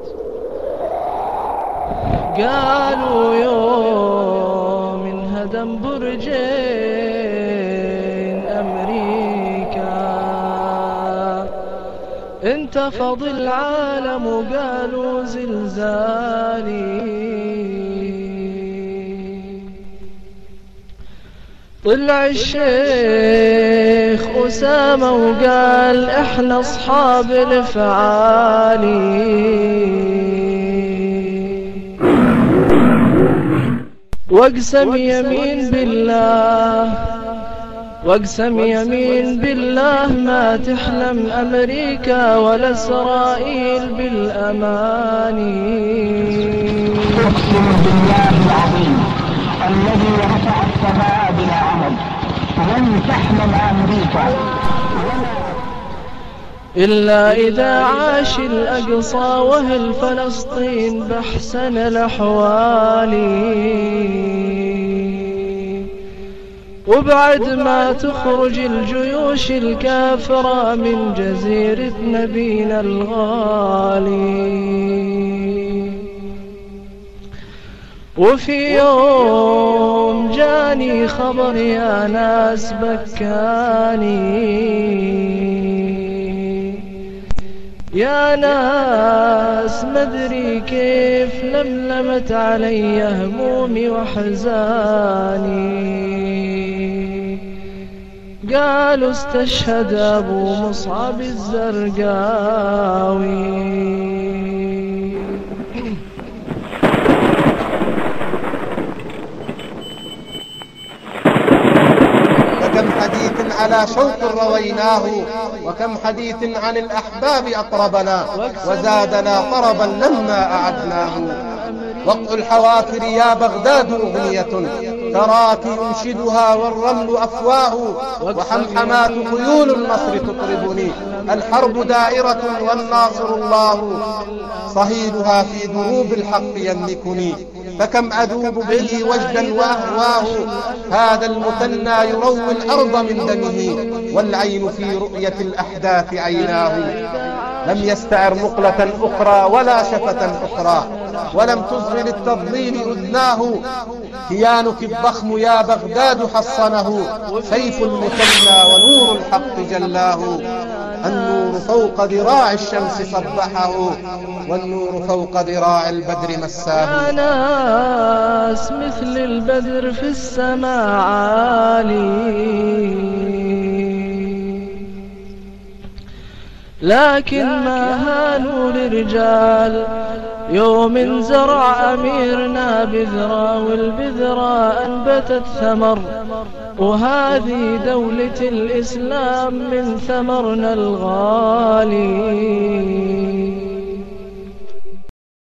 قالوا يوم انهدم برجين أمريكا انتفض العالم وقالوا زلزالي. طلع الشيخ أسامة وقال احنا أصحاب الفعالي، واقسم يمين بالله، واقسم يمين بالله ما تحلم أمريكا ولا إسرائيل بالأماني. أقسم بالله العظيم الذي رفع السماء بلا عمد لن تحلم أمريكا إلا إذا عاش الأقصى وأهل فلسطين بأحسن الأحوال، وبعد ما تخرج الجيوش الكافرة من جزيرة نبينا الغالي. وفي يوم جاني خبر يا ناس بكاني، يا ناس مدري كيف لملمت علي همومي وحزاني. قالوا استشهد أبو مصعب الزرقاوي. فكم حديث على شوق رويناه، وكم حديث عن الأحباب أطربنا وزادنا طربا لما أعدناه. وقع الحوافر يا بغداد أغنية تراك ينشدها والرمل أفواه، وحمحمات خيول النصر تطربني، الحرب دائرة والناصر الله، صهيلها في دروب الحق يملكني، فكم أذوب به وجدا وأهواه. هذا المثنى يروي الأرض من دمه، والعين في رؤية الأحداث عيناه. لم يستعر مقلة أخرى ولا شفة أخرى، ولم تصغ للتضليل أذناه. كيانك الضخم يا بغداد حصنه، سيف المثنى ونور الحق جلاه. النور فوق ذراع الشمس صبحه، والنور فوق ذراع البدر مساه. يا ناس مثل البدر في السماء عالي، لكن ما هانوا لرجال يوم زرع أميرنا بذرة، والبذرة أنبتت ثمر، وهذه دولة الإسلام من ثمرنا الغالي.